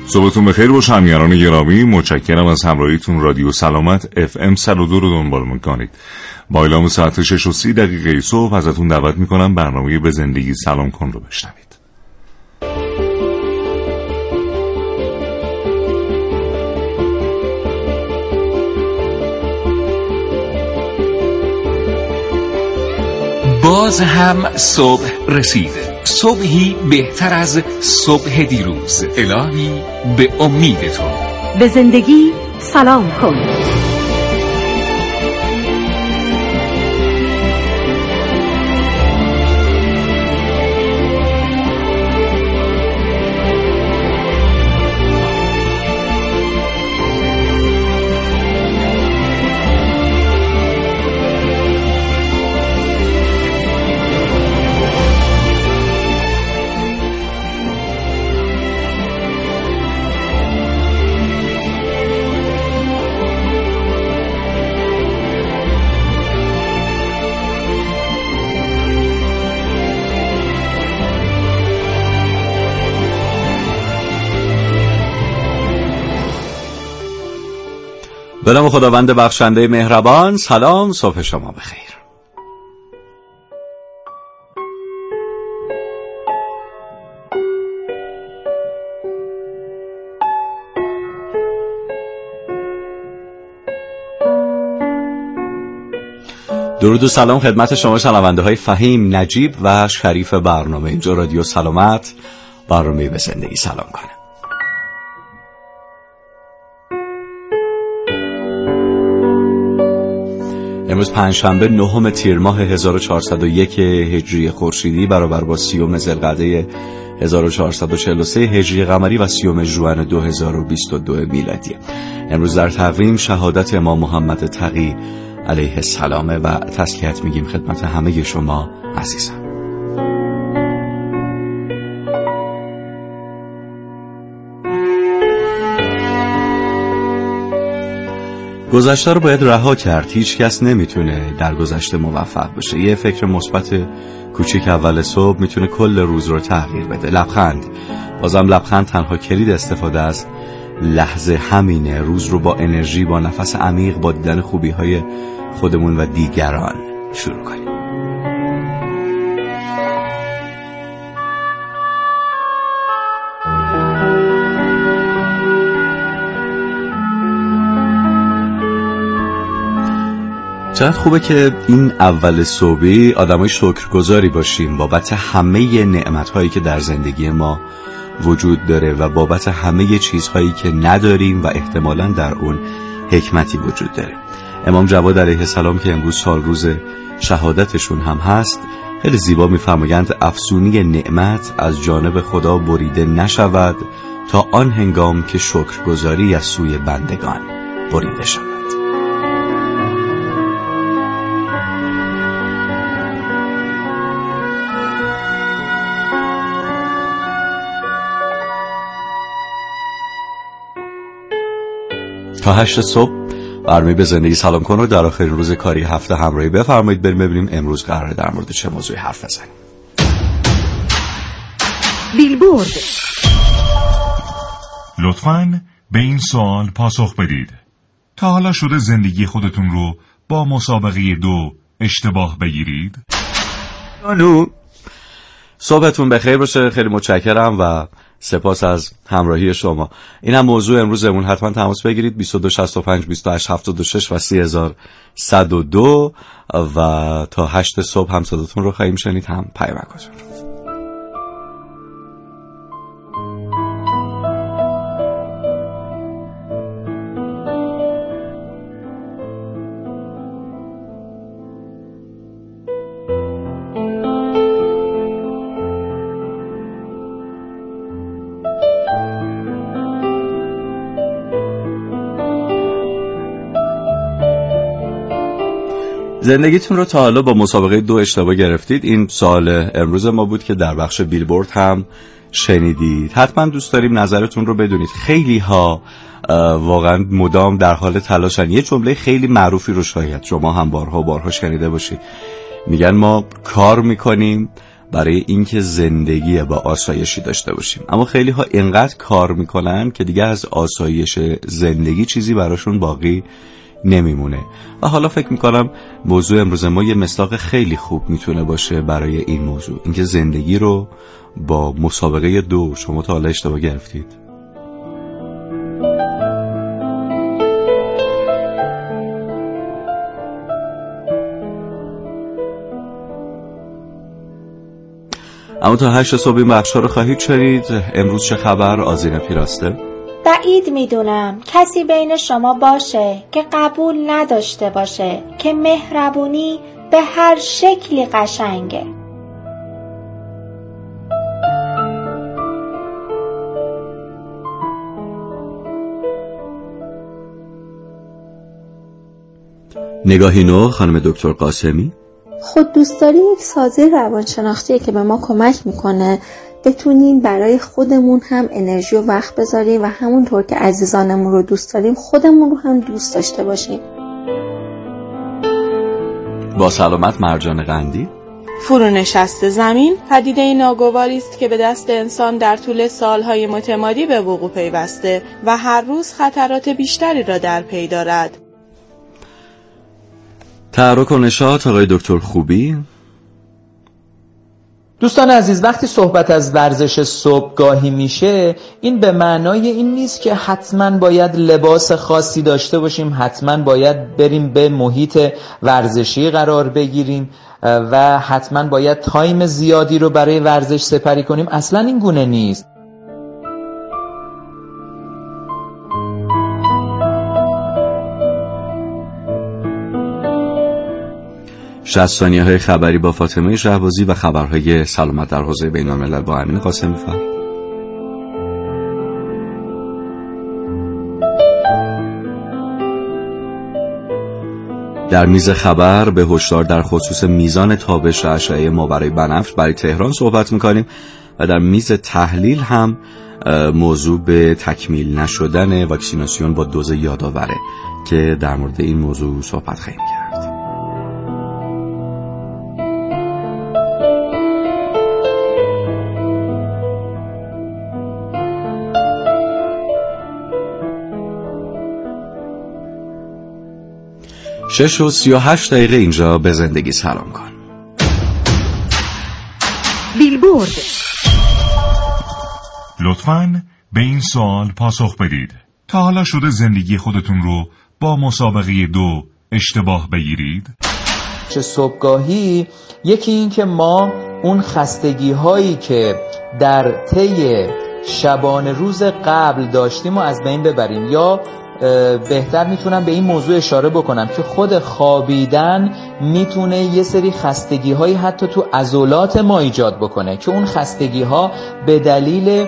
صبحتون بخیر باشه همیهنان گرامی. متشکرم از همراهیتون. رادیو سلامت FM 102 رو دنبال میکنید. با اعلام ساعت 6:30 صبح ازتون دعوت میکنم برنامه به زندگی سلام کن رو بشنوید. باز هم صبح رسید، صبحی بهتر از صبح دیروز. الهی به امیدتون. به زندگی سلام کن. به نام خداوند بخشنده مهربان. سلام، صبح شما بخیر. درود و سلام خدمت شما شنونده های فهیم، نجیب و شریف برنامه. اینجا رادیو سلامت، برنامه به زندگی سلام کنه. امروز پنجشنبه 9 تیر ماه 1401 هجری خورشیدی برابر با 30 ذوالقعده 1443 هجری قمری و 30 ژوئن 2022 میلادی. امروز در تقویم شهادت امام محمد تقی علیه السلام و تسلیت میگیم خدمت همه شما عزیزان. گذشته رو باید رها کرد. هیچ کس نمیتونه در گذشته موفق بشه. یه فکر مثبت کوچیک اول صبح میتونه کل روز رو تغییر بده. لبخند، بازم لبخند تنها کلید استفاده از لحظه همینه. روز رو با انرژی، با نفس عمیق، با دیدن خوبی‌های خودمون و دیگران شروع کنیم. چقدر خوبه که این اول صبحی آدمای شکرگزاری باشیم بابت همه نعمت‌هایی که در زندگی ما وجود داره و بابت همه چیزهایی که نداریم و احتمالاً در اون حکمتی وجود داره. امام جواد علیه السلام که امروز سال روز شهادتشون هم هست، خیلی زیبا می‌فرمایند افزونی نعمت از جانب خدا بریده نشود تا آن هنگام که شکرگزاری از سوی بندگان بریده شود. تا 8 صبح برنامه به زندگی سلام کن رو در آخرین روز کاری هفته همراهی بفرمایید. بریم ببینیم امروز قراره در مورد چه موضوعی حرف بزنیم. بیلبورد. لطفاً به این سوال پاسخ بدید: تا حالا شده زندگی خودتون رو با مسابقه 2 اشتباه بگیرید؟ صبحتون بخیر باشه. خیلی متشکرم و سپاس از همراهی شما. این هم موضوع امروزمون. حتما تماس بگیرید 2265 2876 و 3102 و تا 8 صبح هم صداتون رو خواهیم شنید، هم پیامکاتون. زندگیتون رو تا حالا با مسابقه 2 اشتباه گرفتید؟ این سوال امروز ما بود که در بخش بیلبورد هم شنیدید. حتما دوست داریم نظرتون رو بدونید. خیلی ها واقعا مدام در حال تلاشن. یه جمله خیلی معروفی رو شاید شما هم بارها شنیده باشید. میگن ما کار میکنیم برای اینکه زندگی با آسایشی داشته باشیم. اما خیلی ها اینقدر کار میکنن که دیگه از آسایش زندگی چیزی براشون باقی نمیمونه. و حالا فکر میکنم موضوع امروز ما یه مصداق خیلی خوب میتونه باشه برای این موضوع، اینکه زندگی رو با مسابقه 2 شما تا حالا اشتباه گرفتید؟ اما تا 8 صبح این بخشا رو خواهید شنید. امروز چه خبر؟ آذین پیراسته. بعید میدونم کسی بین شما باشه که قبول نداشته باشه که مهربونی به هر شکلی قشنگه. نگاهی نو خانم دکتر قاسمی. خود دوستداری یک سازه روانشناختیه که به ما کمک میکنه بتونیم برای خودمون هم انرژی و وقت بذاریم و همونطور که عزیزانمون رو دوست داریم خودمون رو هم دوست داشته باشیم. با سلامت مرجان قندی. فرونشست زمین پدیده ناگواری است که به دست انسان در طول سالهای متمادی به وقوع پیوسته و هر روز خطرات بیشتری را در پی دارد. تحرک و نشاط آقای دکتر خوبی. دوستان عزیز، وقتی صحبت از ورزش صبحگاهی میشه، این به معنای این نیست که حتما باید لباس خاصی داشته باشیم، حتما باید بریم به محیط ورزشی قرار بگیریم و حتما باید تایم زیادی رو برای ورزش سپری کنیم. اصلا این گونه نیست. 60 ثانیه‌های خبری با فاطمه شهبازی و خبرهای سلامت در حوزه بین‌الملل با امین قاسمی فرد. در میز خبر به هشدار در خصوص میزان تابش اشعه ماورای بنفش برای تهران صحبت می‌کنیم و در میز تحلیل هم موضوع به تکمیل نشدن واکسیناسیون با دوز یادآوره که در مورد این موضوع صحبت خواهیم کرد. شش و 38 دقیقه اینجا به زندگی سلام کن. بیلبورد. لطفاً به این سوال پاسخ بدید: تا حالا شده زندگی خودتون رو با مسابقه 2 اشتباه بگیرید؟ چه صبحگاهی، یکی این که ما اون خستگی هایی که در طی شبانه روز قبل داشتیم و از بین ببریم، یا بهتر میتونم به این موضوع اشاره بکنم که خود خوابیدن میتونه یه سری خستگی هایی حتی تو عضلات ما ایجاد بکنه که اون خستگی ها به دلیل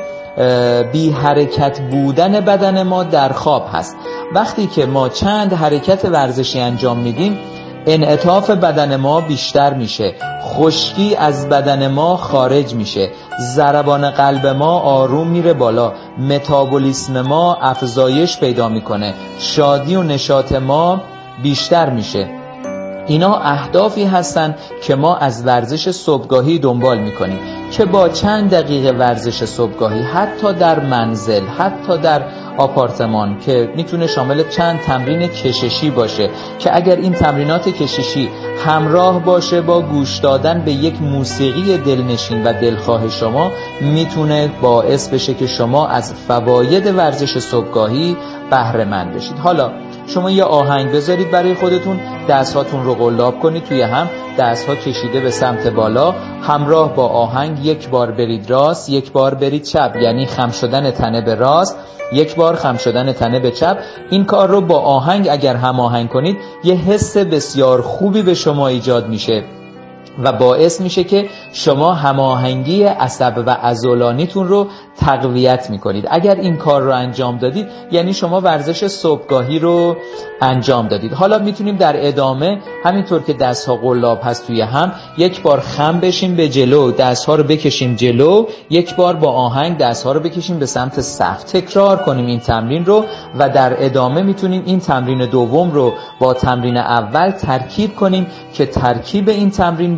بی حرکت بودن بدن ما در خواب هست. وقتی که ما چند حرکت ورزشی انجام میدیم، انعطاف بدن ما بیشتر میشه، خشکی از بدن ما خارج میشه، ضربان قلب ما آروم میره بالا، متابولیسم ما افزایش پیدا میکنه، شادی و نشاط ما بیشتر میشه. اینا اهدافی هستن که ما از ورزش صبحگاهی دنبال میکنیم که با چند دقیقه ورزش صبحگاهی، حتی در منزل، حتی در آپارتمان، که میتونه شامل چند تمرین کششی باشه که اگر این تمرینات کششی همراه باشه با گوش دادن به یک موسیقی دلنشین و دلخواه شما، میتونه باعث بشه که شما از فواید ورزش صبحگاهی بهره مند بشید. حالا شما یه آهنگ بذارید برای خودتون، دستهاتون رو قلاب کنید توی هم، دستها کشیده به سمت بالا، همراه با آهنگ یک بار برید راست، یک بار برید چپ، یعنی خم شدن تنه به راست، یک بار خم شدن تنه به چپ. این کار رو با آهنگ اگر هم آهنگ کنید، یه حس بسیار خوبی به شما ایجاد میشه و باعث میشه که شما هماهنگی عصب و عضلانیتون رو تقویت میکنید. اگر این کار رو انجام دادید، یعنی شما ورزش صبحگاهی رو انجام دادید. حالا میتونیم در ادامه همینطور که دستها قلاب هست توی هم، یک بار خم بشیم به جلو، دستها رو بکشیم جلو، یک بار با آهنگ دستها رو بکشیم به سمت سقف. تکرار کنیم این تمرین رو و در ادامه میتونیم این تمرین دوم رو با تمرین اول ترکیب کنیم که ترکیب این تمرین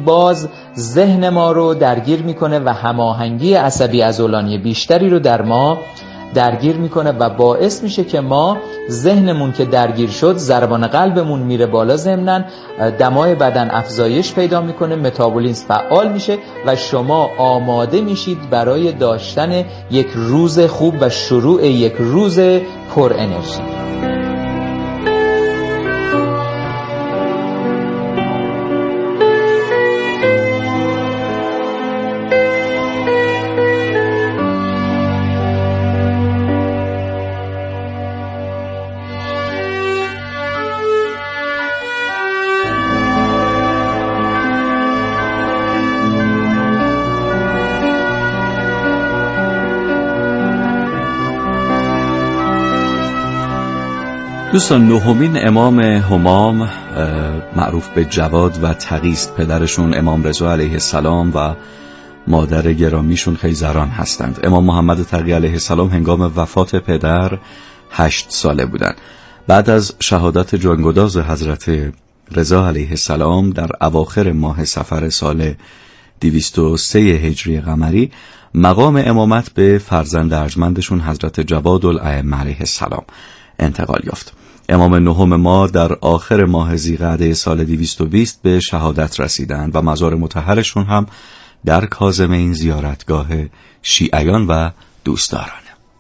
این باز ذهن ما رو درگیر میکنه و هماهنگی عصبی عضلانی بیشتری رو در ما درگیر میکنه و باعث میشه که ما ذهنمون که درگیر شد، ضربان قلبمون میره بالا، ضمناً دمای بدن افزایش پیدا میکنه، متابولیسم فعال میشه و شما آماده میشید برای داشتن یک روز خوب و شروع یک روز پر انرژی. دوستان، نهمین امام همام معروف به جواد و تقیست، پدرشون امام رضا علیه السلام و مادر گرامیشون خیزران هستند. امام محمد تقی علیه السلام هنگام وفات پدر 8 ساله بودند. بعد از شهادت جانگداز حضرت رضا علیه السلام در اواخر ماه صفر سال 203 هجری قمری، مقام امامت به فرزند ارجمندشون حضرت جواد الائمه علیه السلام انتقال یافت. امام نهم ما در آخر ماه ذیقعده سال 220 به شهادت رسیدند و مزار مطهرشون هم در کاظمین زیارتگاه شیعیان و دوستداران.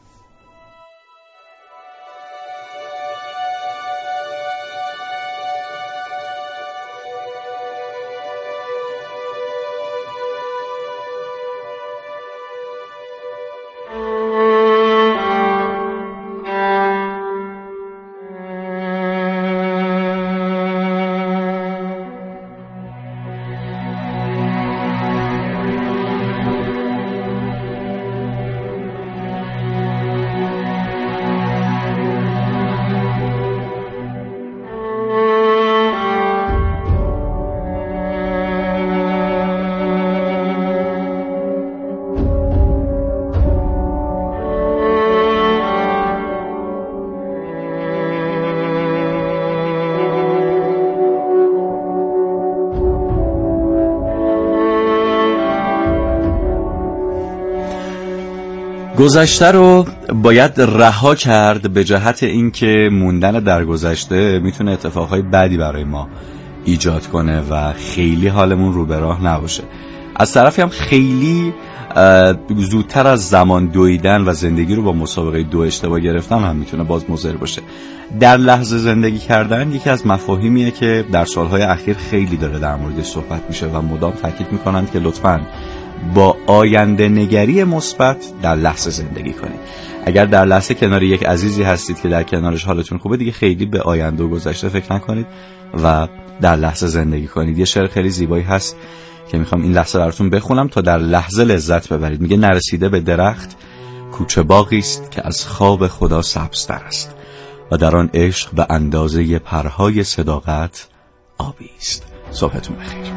گذشته رو باید رها کرد به جهت اینکه موندن در گذشته میتونه اتفاقهای بدی برای ما ایجاد کنه و خیلی حالمون رو به راه نباشه. از طرفی هم خیلی زودتر از زمان دویدن و زندگی رو با مسابقه 2 اشتباه گرفتن هم میتونه باز مضر باشه. در لحظه زندگی کردن یکی از مفاهیمیه که در سالهای اخیر خیلی داره در موردش صحبت میشه و مدام تاکید میکنند که لطفاً با آینده نگری مثبت در لحظه زندگی کنید. اگر در لحظه کنار یک عزیزی هستید که در کنارش حالتون خوبه، دیگه خیلی به آینده و گذشته فکر نکنید و در لحظه زندگی کنید. یه شعر خیلی زیبایی هست که میخوام این لحظه براتون بخونم تا در لحظه لذت ببرید. میگه نرسیده به درخت کوچه باغی است که از خواب خدا سبزتر است و در آن عشق به اندازه پرهای صداقت آبی است. صبحتون بخیر.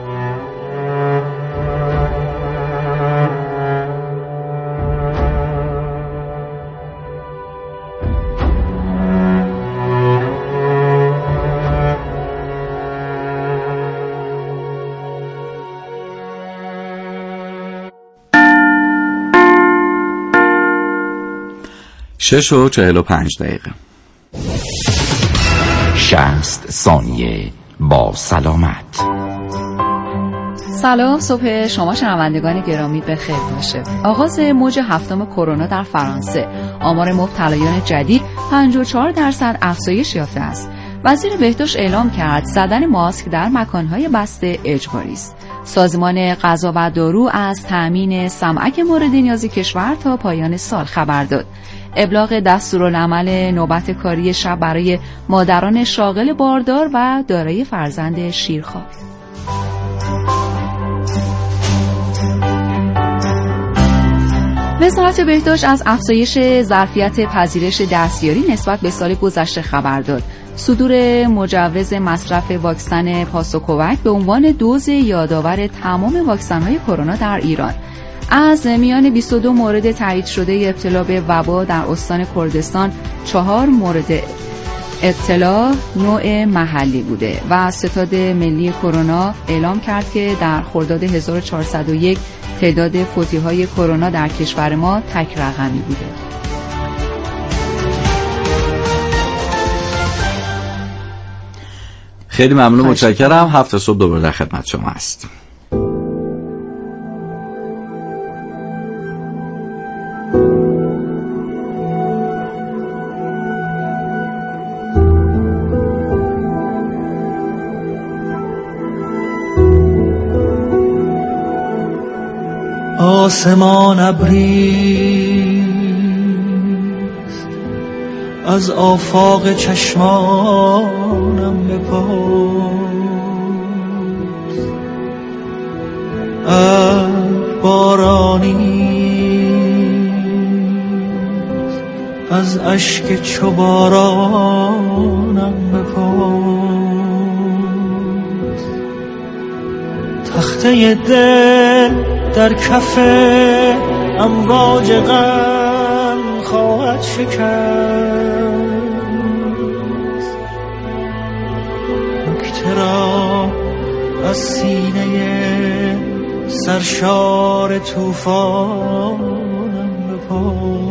شش و 45 دقیقه. 60 ثانیه با سلامت. سلام، صبح شما شنوندگان گرامی بخیر باشه. آغاز موج 7 کرونا در فرانسه، آمار مبتلایان جدید 54% افزایش یافته است. وزیر بهداشت اعلام کرد زدن ماسک در مکانهای بسته اجباری است. سازمان غذا و دارو از تأمین سمعک مورد نیاز کشور تا پایان سال خبر داد. ابلاغ دستورالعمل نوبت کاری شب برای مادران شاغل باردار و دارای فرزند شیرخوار. وزارت بهداشت از افزایش ظرفیت پذیرش دستیاری نسبت به سال گذشته خبر داد. صدور مجوز مصرف واکسن پاسوکووک به عنوان دوز یادآور تمام واکسن‌های کرونا در ایران. از میان 22 مورد تایید شده ابتلا به وبا در استان کردستان 4 مورد اطلاع نوع محلی بوده و ستاد ملی کرونا اعلام کرد که در خرداد 1401 تعداد فوتی‌های کرونا در کشور ما تک رقمی بوده. خیلی ممنون، متشکرم. 7 صبح دوباره در خدمت شما هست. آسمان ابری از آفاق چشمانم بپرس، بارانی از اشک چو بارانم بپرس. تخته دل در کف امواج غم خواهد شکست، نکته را از سینه سرشار طوفانم بپرس.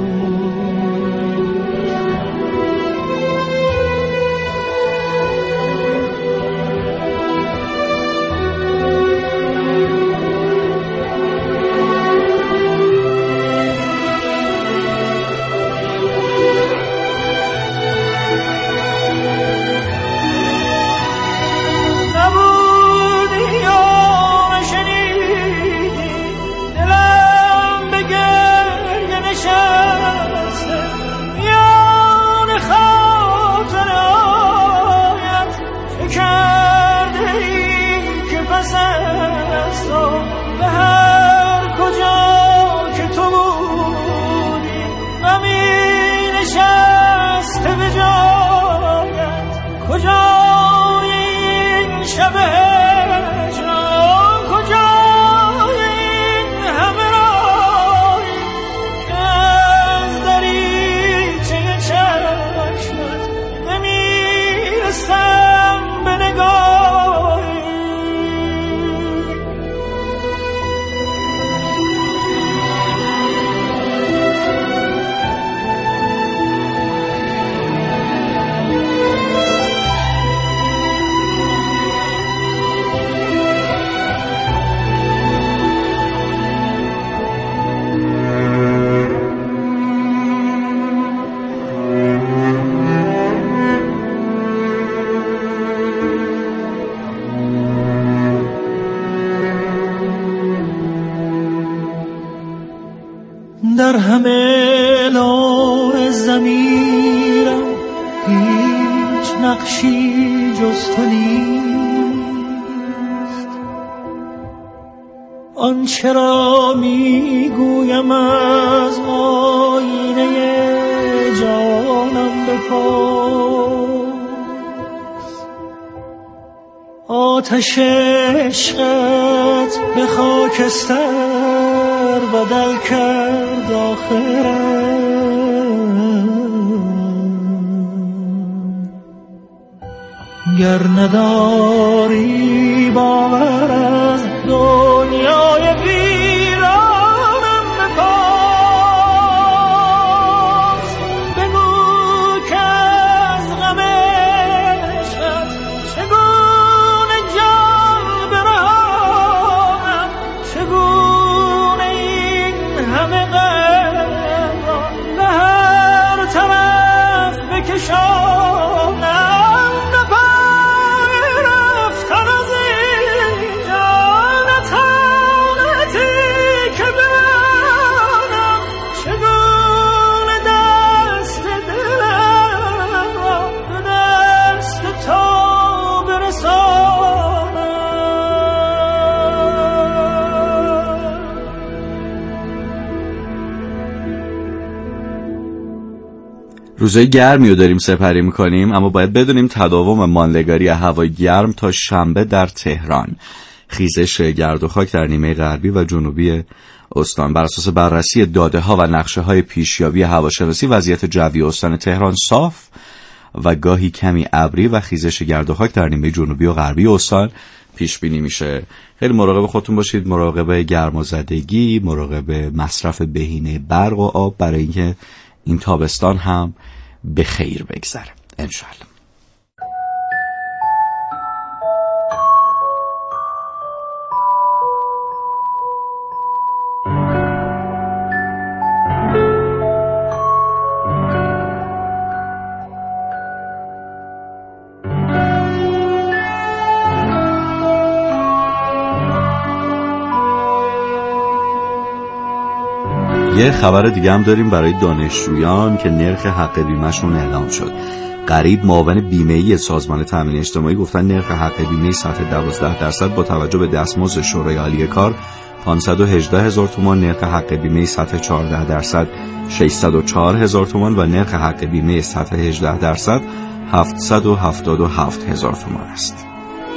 در همه لوح ضمیرم هیچ نقشی جز تو نیست، آنچه را میگویم از آینه جانم بپرس. آتش عشقت به خاکستر بدل کرد آخرم، گر نداری باور از دنیای ویرانم بپرس. بگو که از غم عشقت چگونه جان برهانم، چگونه این همه غم را به هر طرف بکشانم. روزهای گرمی رو داریم سپری میکنیم، اما باید بدونیم تداوم ماندگاری هوای گرم تا شنبه در تهران، خیزش گرد و خاک در نیمه غربی و جنوبی استان. بر اساس بررسی داده ها و نقشه های پیشیابی هواشناسی، وضعیت جوی استان تهران صاف و گاهی کمی ابری و خیزش گرد و خاک در نیمه جنوبی و غربی استان پیش بینی میشه. خیلی مراقب خودتون باشید، مراقب گرمازدگی، مراقب مصرف بهینه برق و آب برای اینکه این تابستان هم به خیر بگذره انشالله. یه خبر دیگه هم داریم برای دانشجویان که نرخ حق بیمه‌شون اعلام شد. قریب معاون بیمه‌ای سازمان تامین اجتماعی گفتن نرخ حق بیمه سطح 12% با توجه به دستمزد شورای عالی کار 518,000 تومان، نرخ حق بیمه سطح 14% 604,000 تومان و نرخ حق بیمه سطح 18% 777,000 تومان است.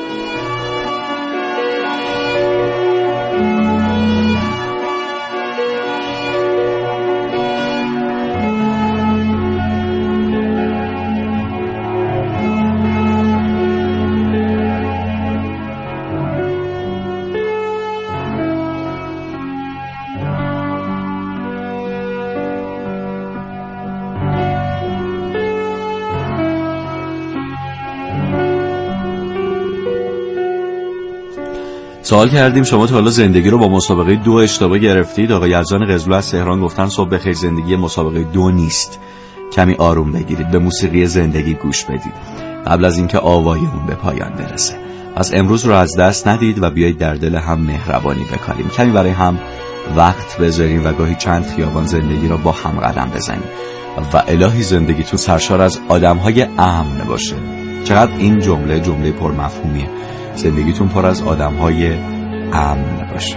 سوال کردیم شما تا حالا زندگی رو با مسابقه 2 اشتباه گرفتید؟ آقای یزدان قزلو از تهران گفتن صبح بخیر، زندگی مسابقه 2 نیست، کمی آروم بگیرید، به موسیقی زندگی گوش بدید قبل از اینکه آوای اون به پایان برسه. پس امروز رو از دست ندید و بیایید در دل هم مهربانی بکاریم، کمی برای هم وقت بذاریم و گاهی چند خیابان زندگی رو با هم قدم بزنیم و الهی زندگیتون سرشار از آدم‌های امن باشه. چقدر این جمله پرمفهومیه، زندگیتون پر از آدم‌های امن باشه.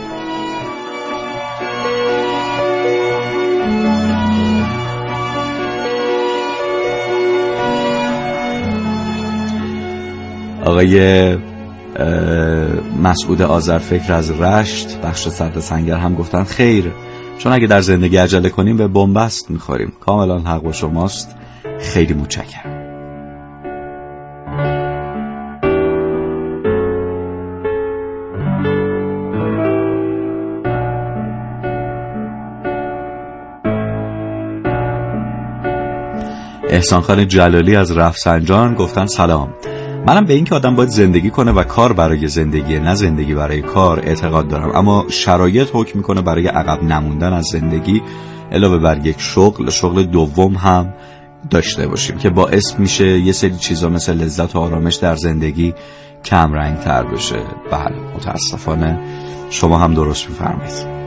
آقای مسعود آذرفکر از رشت بخش صدر سنگر هم گفتن خیر، چون اگه در زندگی عجله کنیم به بنبست میخوریم. کاملا حق با شماست، خیلی متشکرم. احسان خان جلالی از رفسنجان گفتن سلام، منم به این که آدم باید زندگی کنه و کار برای زندگی نه زندگی برای کار اعتقاد دارم، اما شرایط حکم میکنه برای عقب نموندن از زندگی علاوه بر یک شغل دوم هم داشته باشیم که باعث میشه یه سری چیزا مثل لذت و آرامش در زندگی کم رنگ تر بشه. بله متاسفانه شما هم درست میفرمایید.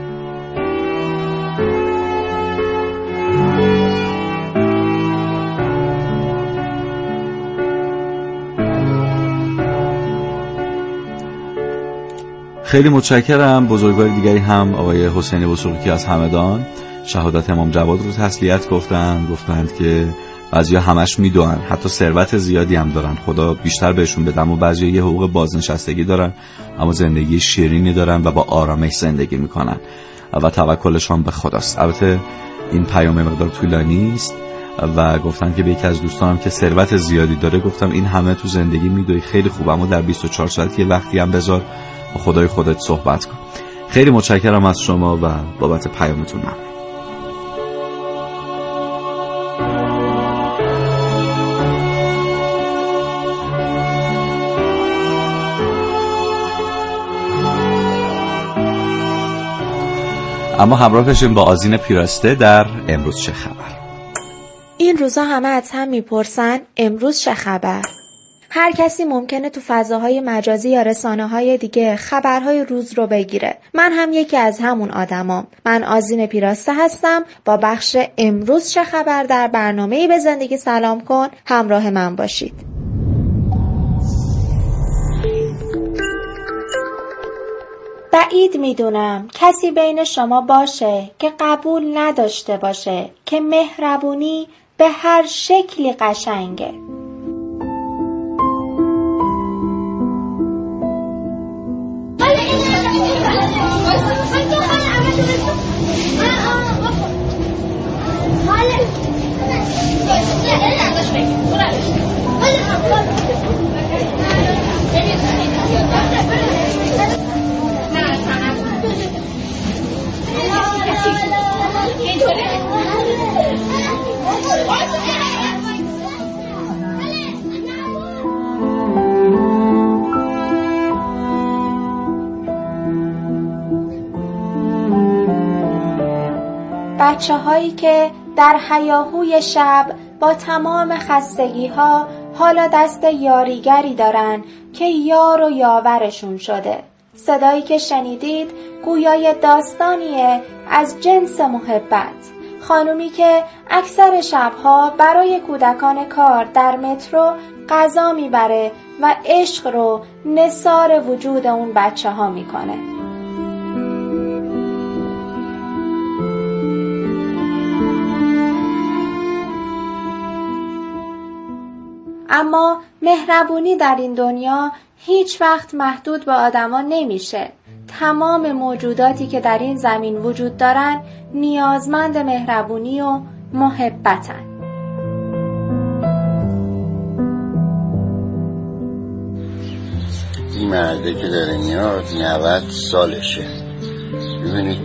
خیلی متشکرم. بزرگوار دیگری هم آقای حسین وثوقی از همدان شهادت امام جواد رو تسلیت گفتند که بعضیا همش میدونن، حتی ثروت زیادی هم دارن، خدا بیشتر بهشون بده، اما بعضیا یه حقوق بازنشستگی دارن اما زندگی شیرینی دارن و با آرامش زندگی میکنن و توکلشان به خداست. البته این پیام مقدار طولانی است و گفتن که به یکی از دوستانم که ثروت زیادی داره گفتم این همه تو زندگی میدوی خیلی خوب، اما در 24 ساعت یه وقتی هم بذار با خدای خودت صحبت کن. خیلی متشکرم از شما و بابت پیامتون ممنون. اما همراه بشیم با آذین پیراسته در امروز چه خبر. این روزا همه از هم میپرسن امروز چه خبر. هر کسی ممکنه تو فضاهای مجازی یا رسانه‌های دیگه خبرهای روز رو بگیره. من هم یکی از همون آدمام. من آذین پیراسته هستم. با بخش امروز چه خبر در برنامه‌ای به زندگی سلام کن همراه من باشید. بعید میدونم کسی بین شما باشه که قبول نداشته باشه که مهربونی به هر شکلی قشنگه. بچه هایی که در هیاهوی شب با تمام خستگی ها حالا دست یاریگری دارن که یار و یاورشون شده. صدایی که شنیدید گویای داستانیه از جنس محبت. خانومی که اکثر شبها برای کودکان کار در مترو غذا میبره و عشق رو نثار وجود اون بچه ها میکنه. اما مهربونی در این دنیا هیچ وقت محدود به آدما نمیشه. تمام موجوداتی که در این زمین وجود دارن نیازمند مهربونی و محبتن. این مرده که داره میاد 90 سالشه. ببینید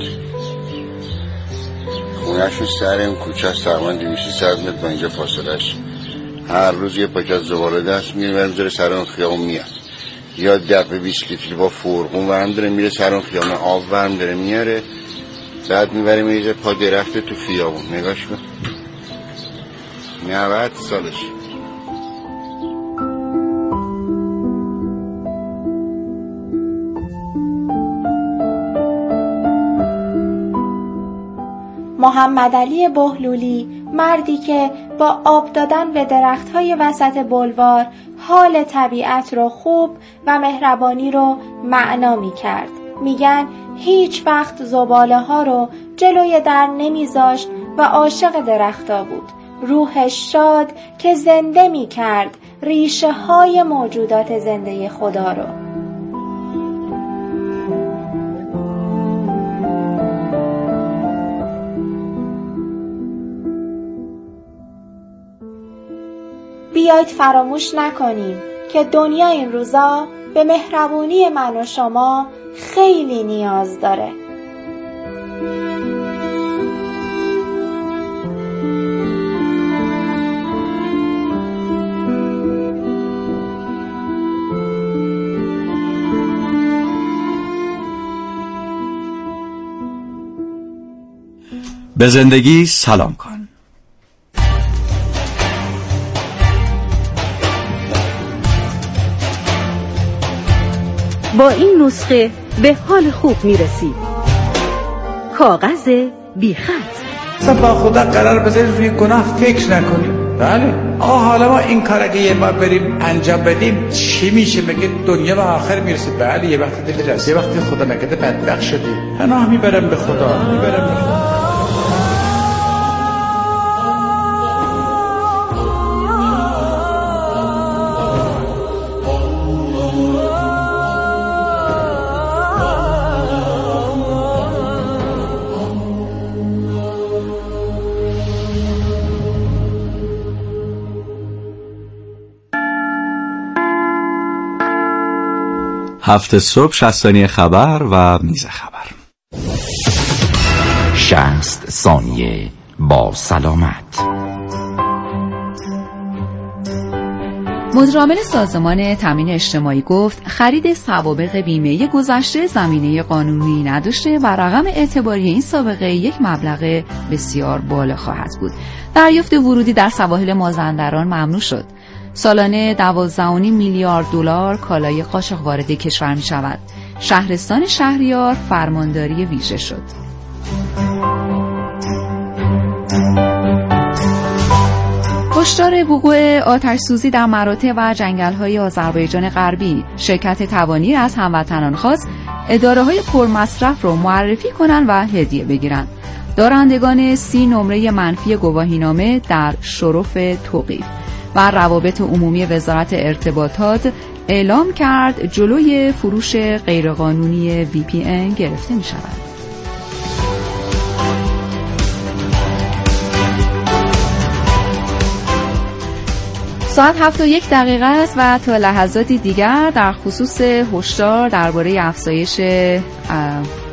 خونهشون سر این کوچه است، تقریبا 200 متر با اینجا فاصلهش. هر روز یه پاکت زباله دست میره میذاره سر اون خیابون میاد، یا دفعه 20 لیتر با فرقون ورم داره میره سر اون خیابون، آب ورم داره میاره، بعد میبره میریزه پا درخت تو خیابون. نگاش کن 90 سالش. محمد علی بهلولی، مردی که با آب دادن به درخت‌های وسط بلوار حال طبیعت رو خوب و مهربانی رو معنا می‌کرد. میگن هیچ وقت زباله‌ها رو جلوی در نمیذاشت و عاشق درخت‌ها بود. روحش شاد که زنده می‌کرد ریشه‌های موجودات زنده خدا رو. بیایید فراموش نکنیم که دنیا این روزا به مهربونی من و شما خیلی نیاز داره. به زندگی سلام کن. با این نسخه به حال خوب میرسید. کاغذ بی خط. اصلا با خدا قرار بذارید روی گناه فکر نکنیم. بله آقا حالا ما این کار اگه یه بار بریم انجام بدیم چی میشه؟ مگه دنیا به آخر میرسه؟ بله یه وقتی دل رسید، یه وقتی خدا نکرده بدبخت شدی، پناه میبرم به خدا، میبرم به خدا. هفت صبح 60 ثانیه خبر و میز خبر. 60 ثانیه با سلامت. مدیرعامل سازمان تامین اجتماعی گفت خرید سوابق بیمه گذشته زمینه قانونی نداشته و رقم اعتباری این سابقه یک مبلغ بسیار بالا خواهد بود. دریافت ورودی در سواحل مازندران ممنوع شد. سالانه 12.5 میلیارد دلار کالای قاچاق وارد کشور می شود. شهرستان شهریار فرمانداری ویژه شد. هشدار وقوع آتش سوزی در مراتع و جنگل‌های آذربایجان غربی. شرکت توانی از هموطنان خواست اداره‌های پرمصرف رو معرفی کنند و هدیه بگیرند. دارندگان 30 نمره منفی گواهینامه در شرف توقیف. و روابط عمومی وزارت ارتباطات اعلام کرد جلوی فروش غیرقانونی VPN گرفته می شود. ساعت 7:01 است و تا لحظاتی دیگر در خصوص هشدار درباره افزایش